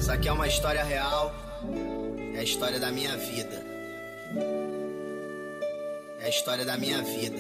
Isso aqui é uma história real, é a história da minha vida. É a história da minha vida.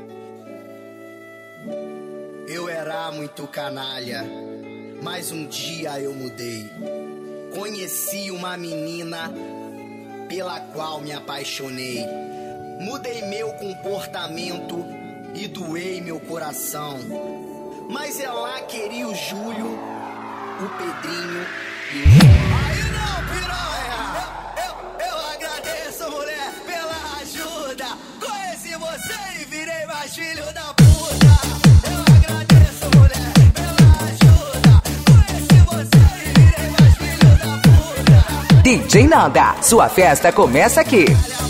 Eu era muito canalha, mas um dia eu mudei. Conheci uma menina pela qual me apaixonei. Mudei meu comportamento e doei meu coração. Mas ela queria o Júlio, o Pedrinho e o João. Aí não, piranha! Eu agradeço, mulher, pela ajuda. Conheci você e virei mais filho da puta. Eu agradeço, mulher, pela ajuda. Conheci você e virei mais filho da puta. DJ Nanda, sua festa começa aqui.